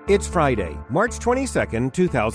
It's Friday, March 22nd,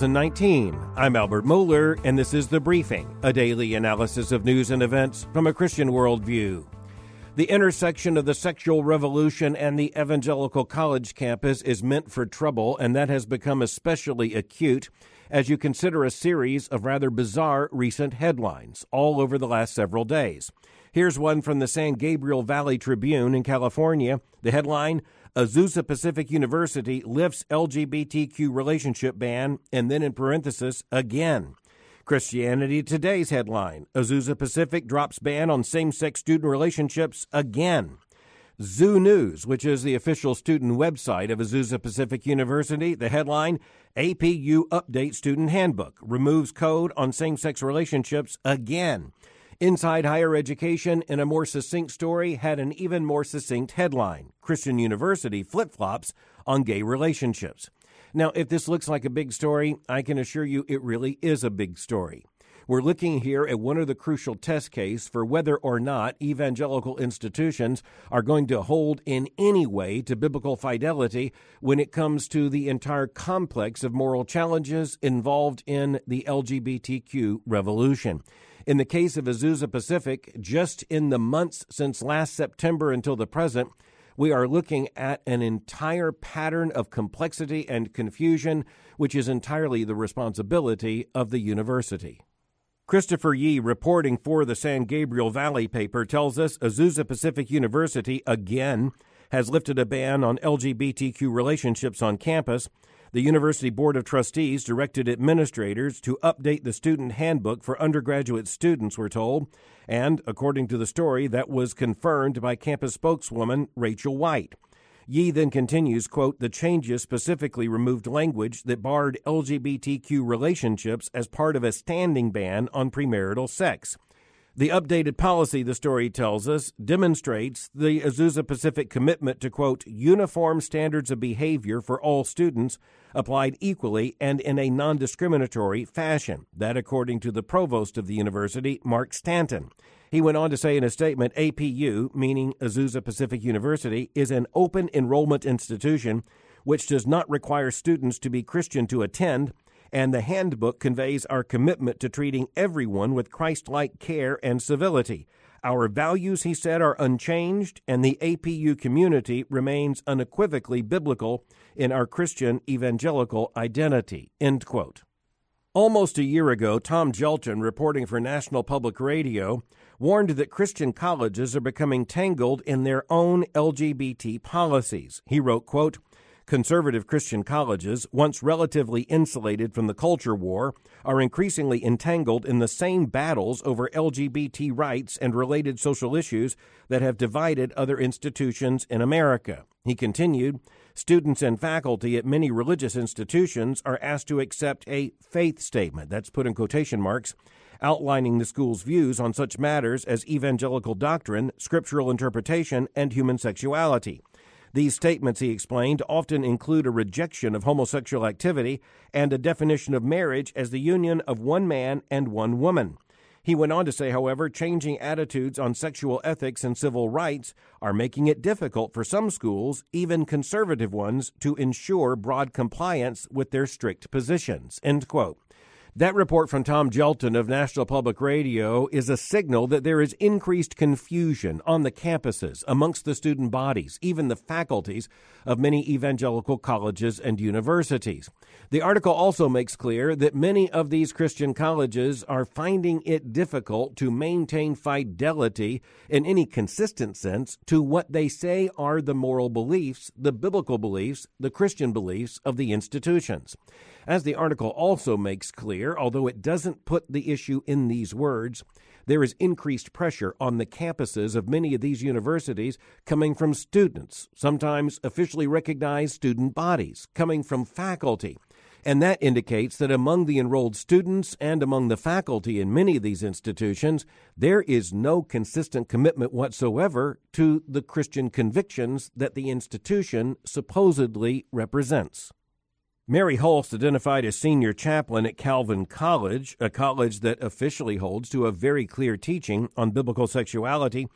2019. I'm Albert Moeller, and this is The Briefing, a daily analysis of news and events from a Christian worldview. The intersection of the sexual revolution and the evangelical college campus is meant for trouble, and that has become especially acute as you consider a series of rather bizarre recent headlines all over the last several days. Here's one from the San Gabriel Valley Tribune in California. The headline, Azusa Pacific University lifts LGBTQ relationship ban, and then in parenthesis, again. Christianity Today's headline, Azusa Pacific drops ban on same-sex student relationships again. Zoo News, which is the official student website of Azusa Pacific University, the headline, APU updates student handbook, removes code on same-sex relationships again. Inside Higher Education, in a more succinct story, had an even more succinct headline. Christian University flip-flops on gay relationships. Now, if this looks like a big story, I can assure you it really is a big story. We're looking here at one of the crucial test cases for whether or not evangelical institutions are going to hold in any way to biblical fidelity when it comes to the entire complex of moral challenges involved in the LGBTQ revolution. In the case of Azusa Pacific, just in the months since last September until the present, we are looking at an entire pattern of complexity and confusion, which is entirely the responsibility of the university. Christopher Yee, reporting for the San Gabriel Valley paper, tells us Azusa Pacific University, again, has lifted a ban on LGBTQ relationships on campus. The University Board of Trustees directed administrators to update the student handbook for undergraduate students, we're told. And, according to the story, that was confirmed by campus spokeswoman Rachel White. Yee then continues, quote, the changes specifically removed language that barred LGBTQ relationships as part of a standing ban on premarital sex. The updated policy, the story tells us, demonstrates the Azusa Pacific commitment to, quote, uniform standards of behavior for all students applied equally and in a non-discriminatory fashion. That, according to the provost of the university, Mark Stanton. He went on to say in a statement, APU, meaning Azusa Pacific University, is an open enrollment institution which does not require students to be Christian to attend, and the handbook conveys our commitment to treating everyone with Christ-like care and civility. Our values, he said, are unchanged, and the APU community remains unequivocally biblical in our Christian evangelical identity, end quote. Almost a year ago, Tom Gelton, reporting for National Public Radio, warned that Christian colleges are becoming tangled in their own LGBT policies. He wrote, quote, conservative Christian colleges, once relatively insulated from the culture war, are increasingly entangled in the same battles over LGBT rights and related social issues that have divided other institutions in America. He continued, students and faculty at many religious institutions are asked to accept a faith statement, that's put in quotation marks, outlining the school's views on such matters as evangelical doctrine, scriptural interpretation, and human sexuality. These statements, he explained, often include a rejection of homosexual activity and a definition of marriage as the union of one man and one woman. He went on to say, however, changing attitudes on sexual ethics and civil rights are making it difficult for some schools, even conservative ones, to ensure broad compliance with their strict positions, end quote. That report from Tom Gelton of National Public Radio is a signal that there is increased confusion on the campuses, amongst the student bodies, even the faculties of many evangelical colleges and universities. The article also makes clear that many of these Christian colleges are finding it difficult to maintain fidelity in any consistent sense to what they say are the moral beliefs, the biblical beliefs, the Christian beliefs of the institutions. As the article also makes clear, although it doesn't put the issue in these words, there is increased pressure on the campuses of many of these universities coming from students, sometimes officially recognized student bodies, coming from faculty. And that indicates that among the enrolled students and among the faculty in many of these institutions, there is no consistent commitment whatsoever to the Christian convictions that the institution supposedly represents. Mary Hulst, identified as senior chaplain at Calvin College, a college that officially holds to a very clear teaching on biblical sexuality,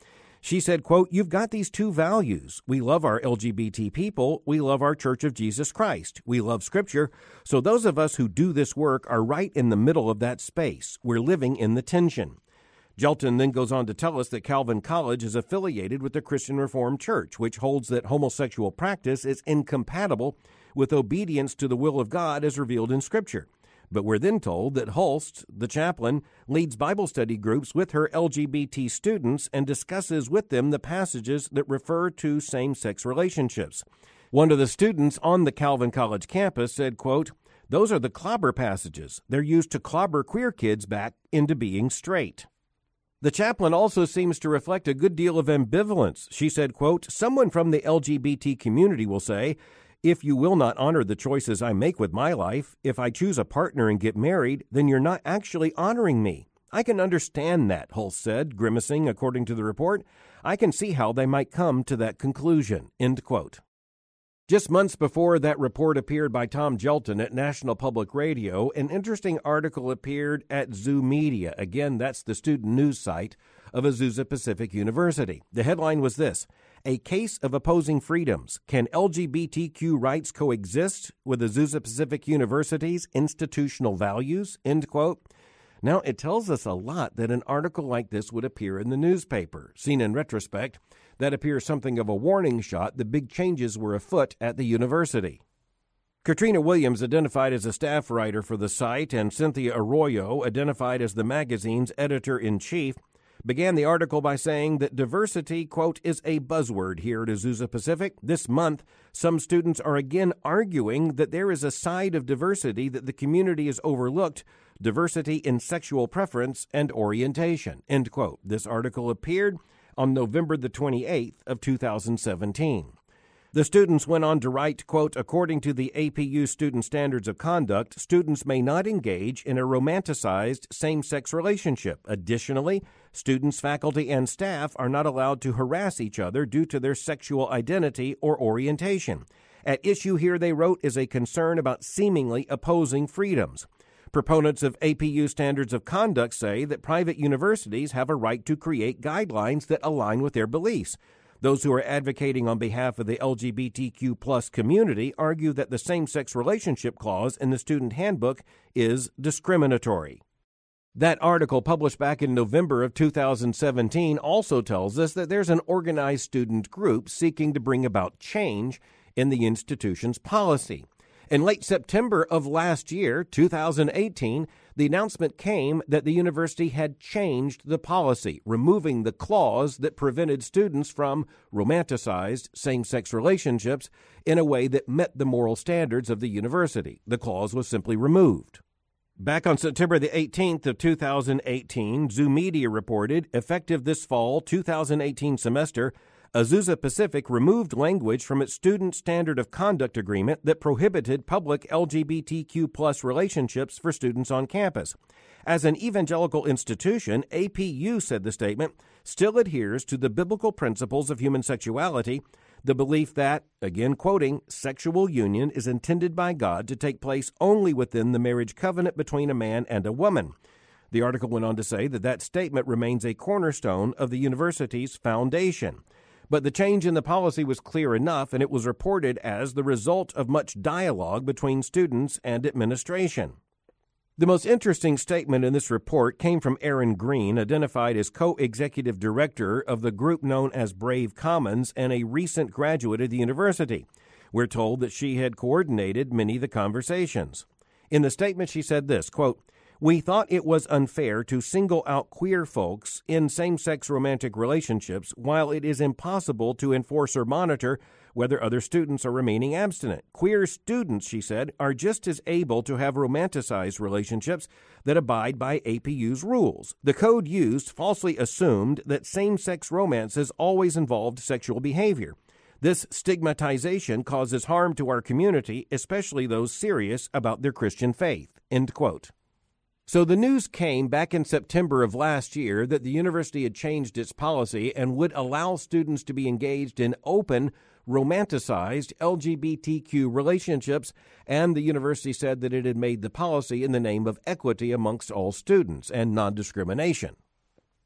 She said, quote, "You've got these two values. We love our LGBT people. We love our Church of Jesus Christ. We love Scripture. So those of us who do this work are right in the middle of that space. We're living in the tension." Jelton then goes on to tell us that Calvin College is affiliated with the Christian Reformed Church, which holds that homosexual practice is incompatible with obedience to the will of God as revealed in Scripture. But we're then told that Holst, the chaplain, leads Bible study groups with her LGBT students and discusses with them the passages that refer to same-sex relationships. One of the students on the Calvin College campus said, quote, "Those are the clobber passages. They're used to clobber queer kids back into being straight." The chaplain also seems to reflect a good deal of ambivalence. She said, quote, "Someone from the LGBT community will say, if you will not honor the choices I make with my life, if I choose a partner and get married, then you're not actually honoring me. I can understand that," Hulse said, grimacing, according to the report. "I can see how they might come to that conclusion," end quote. Just months before that report appeared by Tom Jelton at National Public Radio, an interesting article appeared at Zoo Media. Again, that's the student news site of Azusa Pacific University. The headline was this: "A Case of Opposing Freedoms. Can LGBTQ rights coexist with Azusa Pacific University's institutional values?" End quote. Now, it tells us a lot that an article like this would appear in the newspaper. Seen in retrospect, that appears something of a warning shot that big changes were afoot at the university. Katrina Williams, identified as a staff writer for the site, and Cynthia Arroyo, identified as the magazine's editor-in-chief, began the article by saying that diversity, quote, "is a buzzword here at Azusa Pacific. This month, some students are again arguing that there is a side of diversity that the community has overlooked, diversity in sexual preference and orientation," end quote. This article appeared on November the 28th of 2017. The students went on to write, quote, "According to the APU Student Standards of Conduct, students may not engage in a romanticized same-sex relationship. Additionally, students, faculty, and staff are not allowed to harass each other due to their sexual identity or orientation. At issue here," they wrote, "is a concern about seemingly opposing freedoms. Proponents of APU Standards of Conduct say that private universities have a right to create guidelines that align with their beliefs. Those who are advocating on behalf of the LGBTQ plus community argue that the same-sex relationship clause in the student handbook is discriminatory." That article, published back in November of 2017, also tells us that there's an organized student group seeking to bring about change in the institution's policy. In late September of last year, 2018, the announcement came that the university had changed the policy, removing the clause that prevented students from romanticized same-sex relationships in a way that met the moral standards of the university. The clause was simply removed. Back on September the 18th of 2018, Zoo Media reported, effective this fall 2018 semester, Azusa Pacific removed language from its Student Standard of Conduct agreement that prohibited public LGBTQ plus relationships for students on campus. As an evangelical institution, APU, said the statement, still adheres to the biblical principles of human sexuality, the belief that, again quoting, "sexual union is intended by God to take place only within the marriage covenant between a man and a woman." The article went on to say that that statement remains a cornerstone of the university's foundation. But the change in the policy was clear enough, and it was reported as the result of much dialogue between students and administration. The most interesting statement in this report came from Erin Green, identified as co-executive director of the group known as Brave Commons and a recent graduate of the university. We're told that she had coordinated many of the conversations. In the statement, she said this, quote, "We thought it was unfair to single out queer folks in same-sex romantic relationships while it is impossible to enforce or monitor whether other students are remaining abstinent. Queer students," she said, "are just as able to have romanticized relationships that abide by APU's rules. The code used falsely assumed that same-sex romances always involved sexual behavior. This stigmatization causes harm to our community, especially those serious about their Christian faith." End quote. So the news came back in September of last year that the university had changed its policy and would allow students to be engaged in open, romanticized LGBTQ relationships, and the university said that it had made the policy in the name of equity amongst all students and non-discrimination.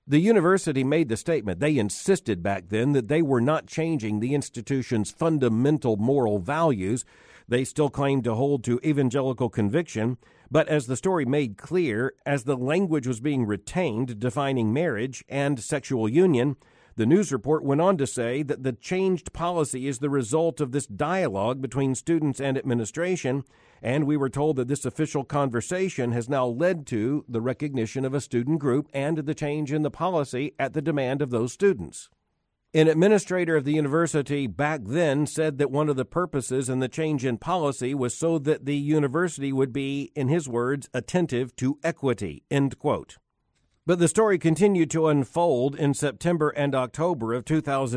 The university made the statement. They insisted back then that they were not changing the institution's fundamental moral values. They still claimed to hold to evangelical conviction, but as the story made clear, as the language was being retained defining marriage and sexual union, the news report went on to say that the changed policy is the result of this dialogue between students and administration, and we were told that this official conversation has now led to the recognition of a student group and the change in the policy at the demand of those students. An administrator of the university back then said that one of the purposes in the change in policy was so that the university would be, in his words, attentive to equity, end quote. But the story continued to unfold in September and October of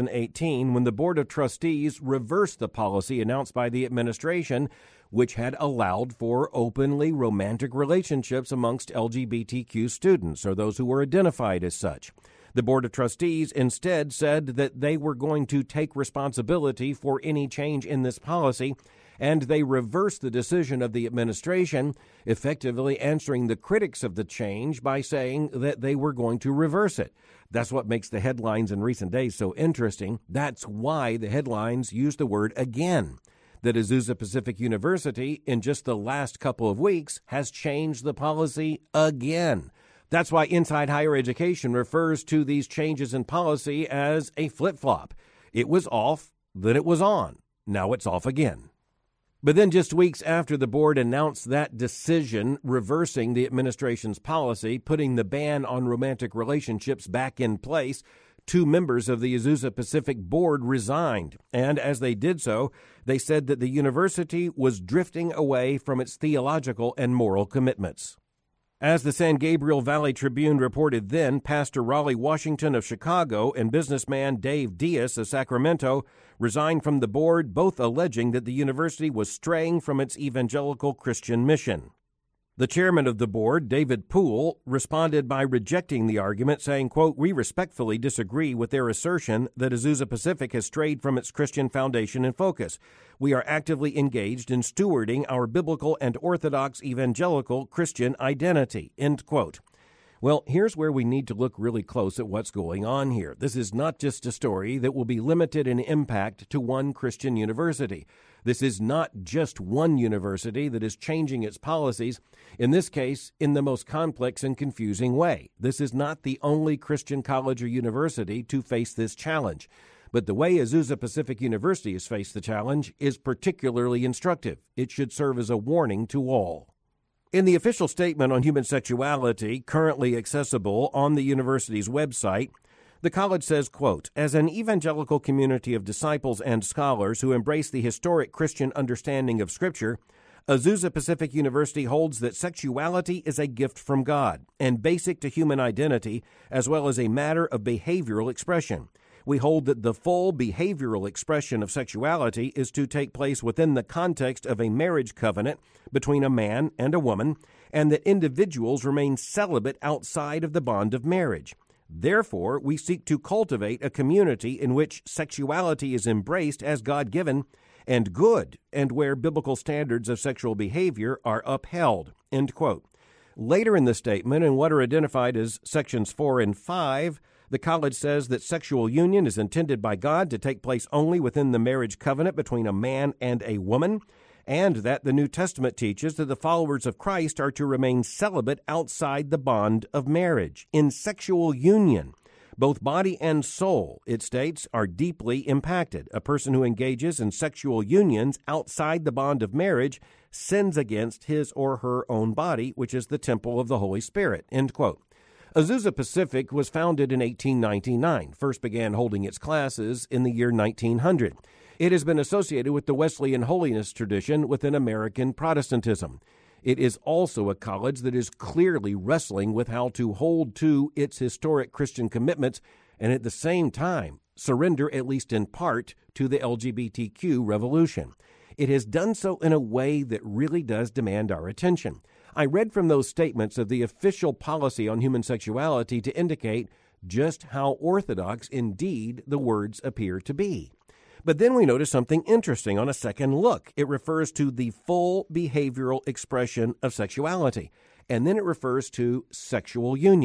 2018 when the Board of Trustees reversed the policy announced by the administration, which had allowed for openly romantic relationships amongst LGBTQ students or those who were identified as such. The Board of Trustees instead said that they were going to take responsibility for any change in this policy, and they reversed the decision of the administration, effectively answering the critics of the change by saying that they were going to reverse it. That's what makes the headlines in recent days so interesting. That's why the headlines use the word again. That Azusa Pacific University, in just the last couple of weeks, has changed the policy again. That's why Inside Higher Education refers to these changes in policy as a flip-flop. It was off, then it was on. Now it's off again. But then just weeks after the board announced that decision, reversing the administration's policy, putting the ban on romantic relationships back in place, 2 members of the Azusa Pacific board resigned. And as they did so, they said that the university was drifting away from its theological and moral commitments. As the San Gabriel Valley Tribune reported then, Pastor Raleigh Washington of Chicago and businessman Dave Diaz of Sacramento resigned from the board, both alleging that the university was straying from its evangelical Christian mission. The chairman of the board, David Poole, responded by rejecting the argument, saying, quote, "We respectfully disagree with their assertion that Azusa Pacific has strayed from its Christian foundation and focus. We are actively engaged in stewarding our biblical and orthodox evangelical Christian identity," end quote. Well, here's where we need to look really close at what's going on here. This is not just a story that will be limited in impact to one Christian university. This is not just one university that is changing its policies, in this case, in the most complex and confusing way. This is not the only Christian college or university to face this challenge. But the way Azusa Pacific University has faced the challenge is particularly instructive. It should serve as a warning to all. In the official statement on human sexuality, currently accessible on the university's website, the college says, quote, "As an evangelical community of disciples and scholars who embrace the historic Christian understanding of Scripture, Azusa Pacific University holds that sexuality is a gift from God and basic to human identity, as well as a matter of behavioral expression. We hold that the full behavioral expression of sexuality is to take place within the context of a marriage covenant between a man and a woman, and that individuals remain celibate outside of the bond of marriage. Therefore, we seek to cultivate a community in which sexuality is embraced as God-given and good, and where biblical standards of sexual behavior are upheld," end quote. Later in the statement, in what are identified as sections 4 and 5, the college says that sexual union is intended by God to take place only within the marriage covenant between a man and a woman, and that the New Testament teaches that the followers of Christ are to remain celibate outside the bond of marriage. In sexual union, both body and soul, it states, are deeply impacted. A person who engages in sexual unions outside the bond of marriage sins against his or her own body, which is the temple of the Holy Spirit, end quote. Azusa Pacific was founded in 1899, first began holding its classes in the year 1900. It has been associated with the Wesleyan holiness tradition within American Protestantism. It is also a college that is clearly wrestling with how to hold to its historic Christian commitments and at the same time surrender, at least in part, to the LGBTQ revolution. It has done so in a way that really does demand our attention. I read from those statements of the official policy on human sexuality to indicate just how orthodox indeed the words appear to be. But then we notice something interesting on a second look. It refers to the full behavioral expression of sexuality, and then it refers to sexual union.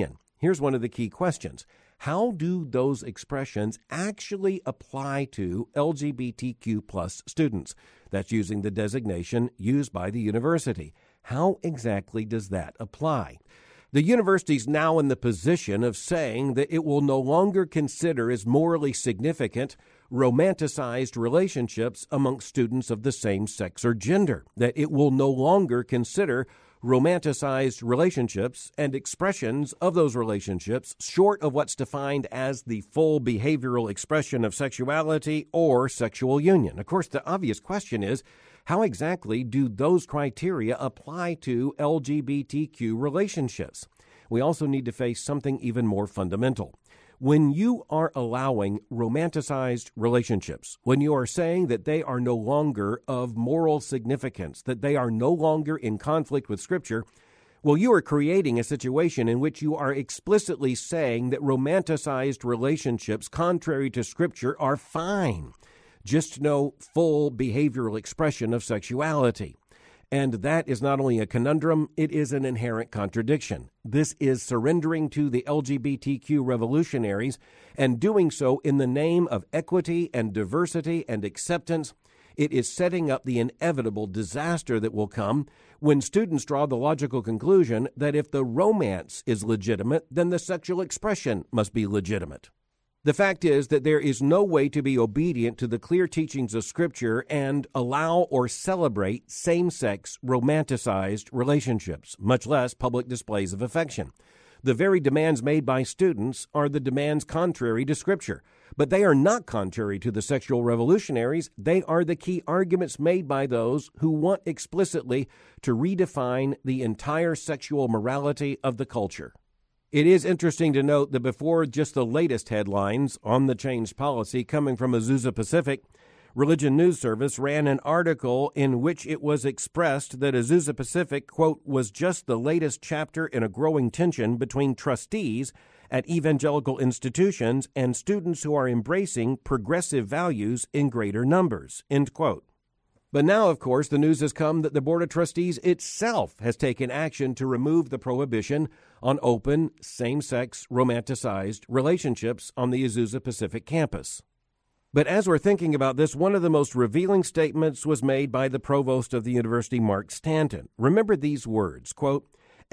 here's one of the key questions. How do those expressions actually apply to LGBTQ plus students? That's using the designation used by the university. How exactly does that apply? The university is now in the position of saying that it will no longer consider as morally significant romanticized relationships amongst students of the same sex or gender, that it will no longer consider romanticized relationships and expressions of those relationships short of what's defined as the full behavioral expression of sexuality or sexual union. Of course, the obvious question is, how exactly do those criteria apply to LGBTQ relationships? We also need to face something even more fundamental. When you are allowing romanticized relationships, when you are saying that they are no longer of moral significance, that they are no longer in conflict with Scripture, well, you are creating a situation in which you are explicitly saying that romanticized relationships, contrary to Scripture, are fine. Just no full behavioral expression of sexuality. And that is not only a conundrum, it is an inherent contradiction. This is surrendering to the LGBTQ revolutionaries and doing so in the name of equity and diversity and acceptance. It is setting up the inevitable disaster that will come when students draw the logical conclusion that if the romance is legitimate, then the sexual expression must be legitimate. The fact is that there is no way to be obedient to the clear teachings of Scripture and allow or celebrate same-sex romanticized relationships, much less public displays of affection. The very demands made by students are the demands contrary to Scripture, but they are not contrary to the sexual revolutionaries. They are the key arguments made by those who want explicitly to redefine the entire sexual morality of the culture. It is interesting to note that before just the latest headlines on the changed policy coming from Azusa Pacific, Religion News Service ran an article in which it was expressed that Azusa Pacific, quote, was just the latest chapter in a growing tension between trustees at evangelical institutions and students who are embracing progressive values in greater numbers, end quote. But now, of course, the news has come that the Board of Trustees itself has taken action to remove the prohibition on open, same-sex, romanticized relationships on the Azusa Pacific campus. But as we're thinking about this, one of the most revealing statements was made by the provost of the university, Mark Stanton. Remember these words, quote,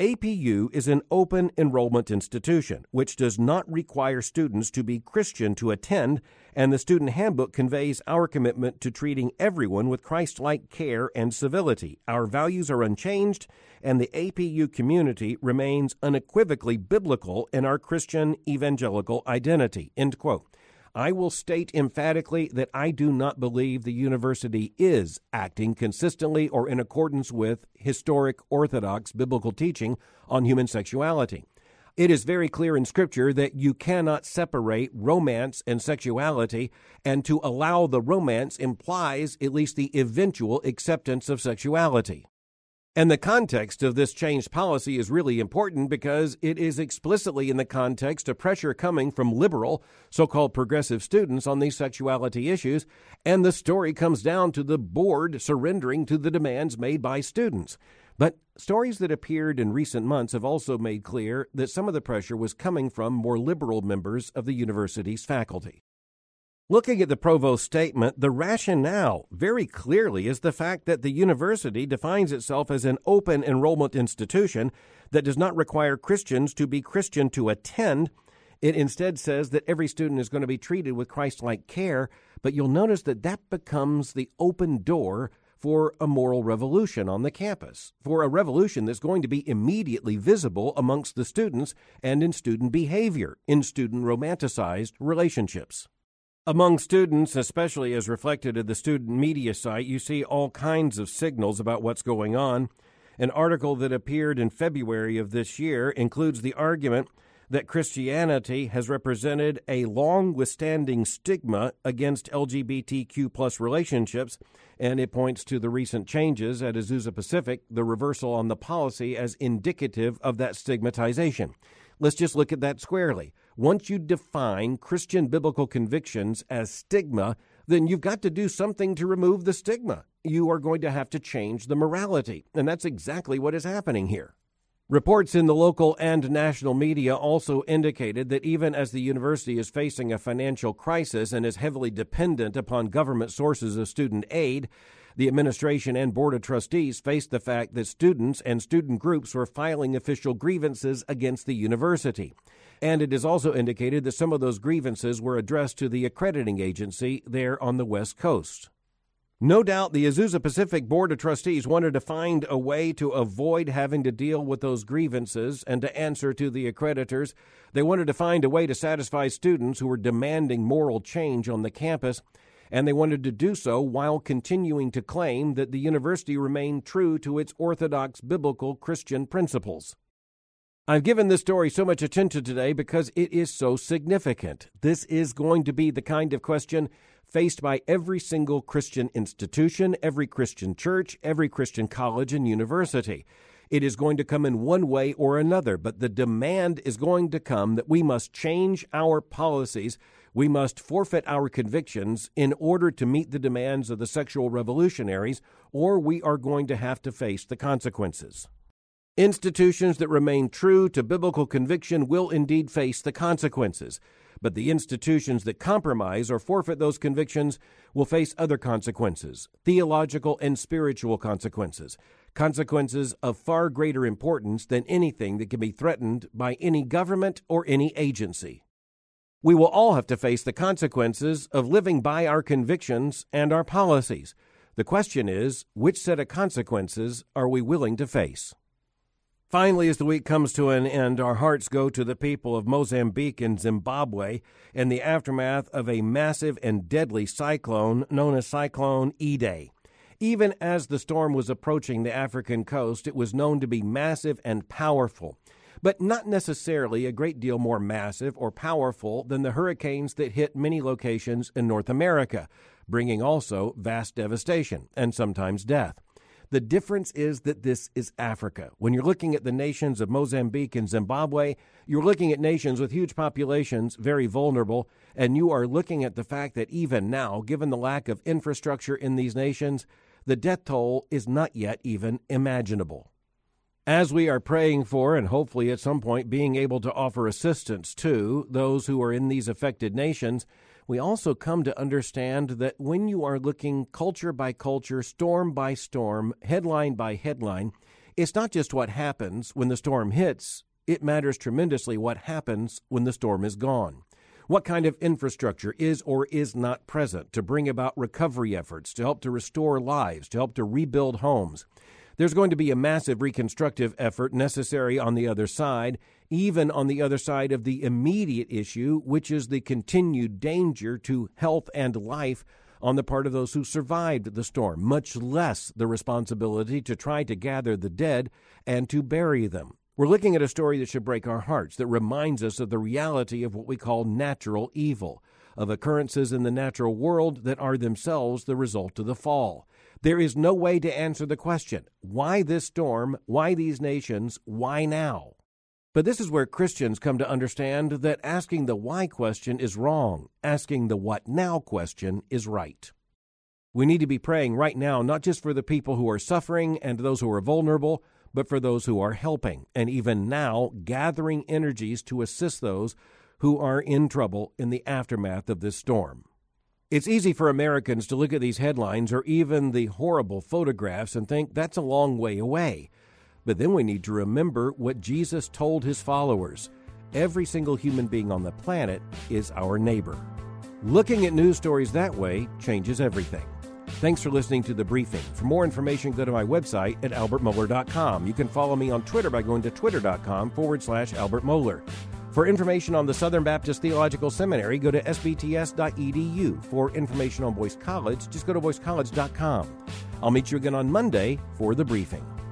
APU is an open enrollment institution, which does not require students to be Christian to attend, and the student handbook conveys our commitment to treating everyone with Christ-like care and civility. Our values are unchanged, and the APU community remains unequivocally biblical in our Christian evangelical identity, end quote. I will state emphatically that I do not believe the university is acting consistently or in accordance with historic Orthodox biblical teaching on human sexuality. It is very clear in Scripture that you cannot separate romance and sexuality, and to allow the romance implies at least the eventual acceptance of sexuality. And the context of this changed policy is really important because it is explicitly in the context of pressure coming from liberal, so-called progressive students on these sexuality issues, and the story comes down to the board surrendering to the demands made by students. But stories that appeared in recent months have also made clear that some of the pressure was coming from more liberal members of the university's faculty. Looking at the provost's statement, the rationale very clearly is the fact that the university defines itself as an open enrollment institution that does not require Christians to be Christian to attend. It instead says that every student is going to be treated with Christ-like care, but you'll notice that that becomes the open door for a moral revolution on the campus, for a revolution that's going to be immediately visible amongst the students and in student behavior, in student romanticized relationships. Among students, especially as reflected at the student media site, you see all kinds of signals about what's going on. An article that appeared in February of this year includes the argument that Christianity has represented a long-withstanding stigma against LGBTQ plus relationships, and it points to the recent changes at Azusa Pacific, the reversal on the policy as indicative of that stigmatization. Let's just look at that squarely. Once you define Christian biblical convictions as stigma, then you've got to do something to remove the stigma. You are going to have to change the morality, and that's exactly what is happening here. Reports in the local and national media also indicated that even as the university is facing a financial crisis and is heavily dependent upon government sources of student aid, the administration and board of trustees faced the fact that students and student groups were filing official grievances against the university. And it is also indicated that some of those grievances were addressed to the accrediting agency there on the West Coast. No doubt the Azusa Pacific Board of Trustees wanted to find a way to avoid having to deal with those grievances and to answer to the accreditors. They wanted to find a way to satisfy students who were demanding moral change on the campus, and they wanted to do so while continuing to claim that the university remained true to its orthodox biblical Christian principles. I've given this story so much attention today because it is so significant. This is going to be the kind of question faced by every single Christian institution, every Christian church, every Christian college and university. It is going to come in one way or another, but the demand is going to come that we must change our policies. We must forfeit our convictions in order to meet the demands of the sexual revolutionaries, or we are going to have to face the consequences. Institutions that remain true to biblical conviction will indeed face the consequences, but the institutions that compromise or forfeit those convictions will face other consequences, theological and spiritual consequences, consequences of far greater importance than anything that can be threatened by any government or any agency. We will all have to face the consequences of living by our convictions and our policies. The question is, which set of consequences are we willing to face? Finally, as the week comes to an end, our hearts go to the people of Mozambique and Zimbabwe in the aftermath of a massive and deadly cyclone known as Cyclone Idai. Even as the storm was approaching the African coast, it was known to be massive and powerful, but not necessarily a great deal more massive or powerful than the hurricanes that hit many locations in North America, bringing also vast devastation and sometimes death. The difference is that this is Africa. When you're looking at the nations of Mozambique and Zimbabwe, you're looking at nations with huge populations, very vulnerable, and you are looking at the fact that even now, given the lack of infrastructure in these nations, the death toll is not yet even imaginable. As we are praying for and hopefully at some point being able to offer assistance to those who are in these affected nations, we also come to understand that when you are looking culture by culture, storm by storm, headline by headline, it's not just what happens when the storm hits. It matters tremendously what happens when the storm is gone. What kind of infrastructure is or is not present to bring about recovery efforts, to help to restore lives, to help to rebuild homes. There's going to be a massive reconstructive effort necessary on the other side, even on the other side of the immediate issue, which is the continued danger to health and life on the part of those who survived the storm, much less the responsibility to try to gather the dead and to bury them. We're looking at a story that should break our hearts, that reminds us of the reality of what we call natural evil, of occurrences in the natural world that are themselves the result of the fall. There is no way to answer the question, why this storm, why these nations, why now? But this is where Christians come to understand that asking the why question is wrong. Asking the what now question is right. We need to be praying right now, not just for the people who are suffering and those who are vulnerable, but for those who are helping, and even now gathering energies to assist those who are in trouble in the aftermath of this storm. It's easy for Americans to look at these headlines or even the horrible photographs and think that's a long way away. But then we need to remember what Jesus told his followers. Every single human being on the planet is our neighbor. Looking at news stories that way changes everything. Thanks for listening to The Briefing. For more information, go to my website at albertmohler.com. You can follow me on Twitter by going to twitter.com/Albert Mohler. For information on the Southern Baptist Theological Seminary, go to sbts.edu. For information on Boyce College, just go to boycecollege.com. I'll meet you again on Monday for The Briefing.